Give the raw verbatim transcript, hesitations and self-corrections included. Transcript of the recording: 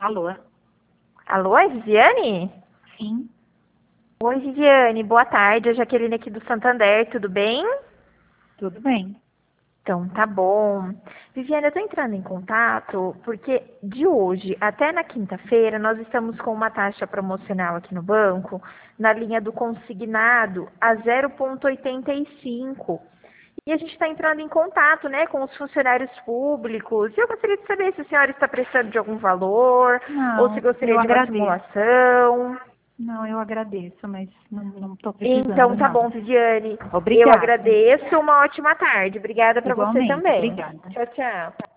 Alô? Alô, é Viviane? Sim, Oi, Viviane, boa tarde. É a Jaqueline aqui do Santander, tudo bem? tudo bem. Então, tá bom. Viviane, eu tô entrando em contato porque de hoje até na quinta-feira nós estamos com uma taxa promocional aqui no banco na linha do consignado a zero vírgula oitenta e cinco. E a gente está entrando em contato, né, com os funcionários públicos. E eu gostaria de saber se a senhora está precisando de algum valor ou se Não, eu gostaria de uma agradeço. simulação. Não, eu agradeço, mas não, não tô precisando, Então tá não. bom, Viviane. Eu Obrigada. agradeço. Uma ótima tarde. Obrigada para você Igualmente, também. obrigada. Tchau, tchau.